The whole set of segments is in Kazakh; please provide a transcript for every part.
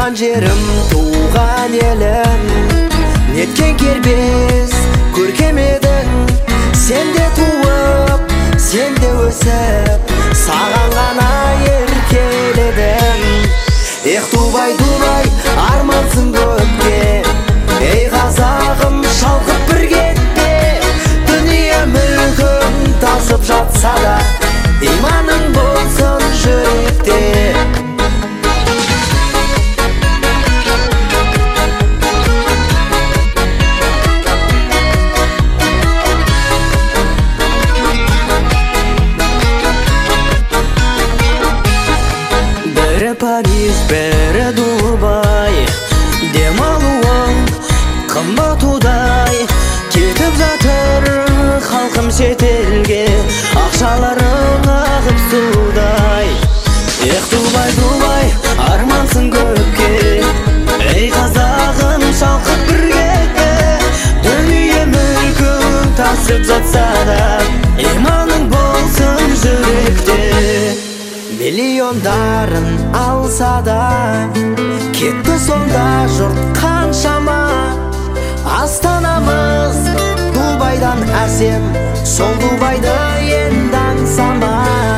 туған жерім, туған елім, неткен кербез көркем едің. Сен де туып, сен де өсіп, саған ғана еркеледім. Ех, Дубай, Дубай, армансың көпке, ей қазағым, шалқып бір кетпе. Дүние мүлкің тасып жатса да, иманың болсын жүректе. Бірі Париж, бірі Дубай, демалуың қымбат удай. Кетіп жатыр халқым шетелге, ақшаларың ағып судай. Ех, Дубай, Дубай, армансың көпке, ей қазағым, шалқып бір кетпе. Дүние мүлкің тасып жатса да, иманың болсын жүректе. Миллиондарын алса да, кетті сонда жұрт қаншама. Астанамыз Дубайдан әсем, сол Дубайды енді аңсама.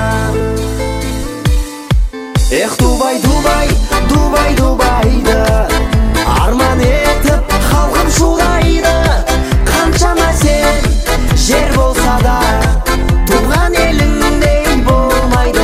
Ех, Дубай, Дубай, Дубай, Дубайды арман етіп халқым шулайды. Қаншама сен жер болса да, туған еліңдей болмайды.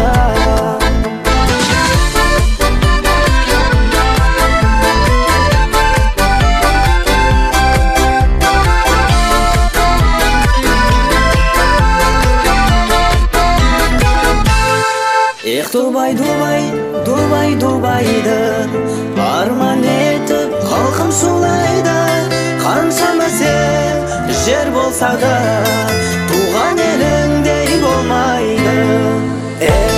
Ех, Дубай, Дубай, Дубай, Дубайды арман етіп халқым шулайды. Қаншама сен жер болса да, туған еліңдей болмайды.